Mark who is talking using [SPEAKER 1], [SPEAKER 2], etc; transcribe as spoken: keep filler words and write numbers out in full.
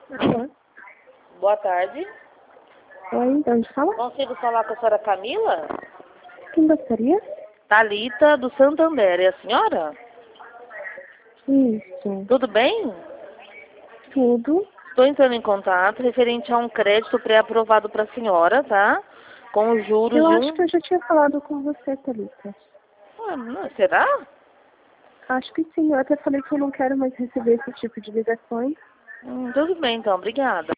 [SPEAKER 1] Alô?
[SPEAKER 2] Boa tarde.
[SPEAKER 1] Oi, de onde fala?
[SPEAKER 2] Consigo falar com a senhora Camila?
[SPEAKER 1] Quem gostaria?
[SPEAKER 2] Thalita, do Santander. É a senhora?
[SPEAKER 1] Isso.
[SPEAKER 2] Tudo bem?
[SPEAKER 1] Tudo.
[SPEAKER 2] Estou entrando em contato referente a um crédito pré-aprovado para a senhora, tá? Com os juros
[SPEAKER 1] Eu
[SPEAKER 2] de
[SPEAKER 1] acho
[SPEAKER 2] um...
[SPEAKER 1] que eu já tinha falado com você, Thalita.
[SPEAKER 2] Ah, não, será?
[SPEAKER 1] Acho que sim. Eu até falei que eu não quero mais receber esse tipo de ligações.
[SPEAKER 2] Hum, tudo bem, então. Obrigada.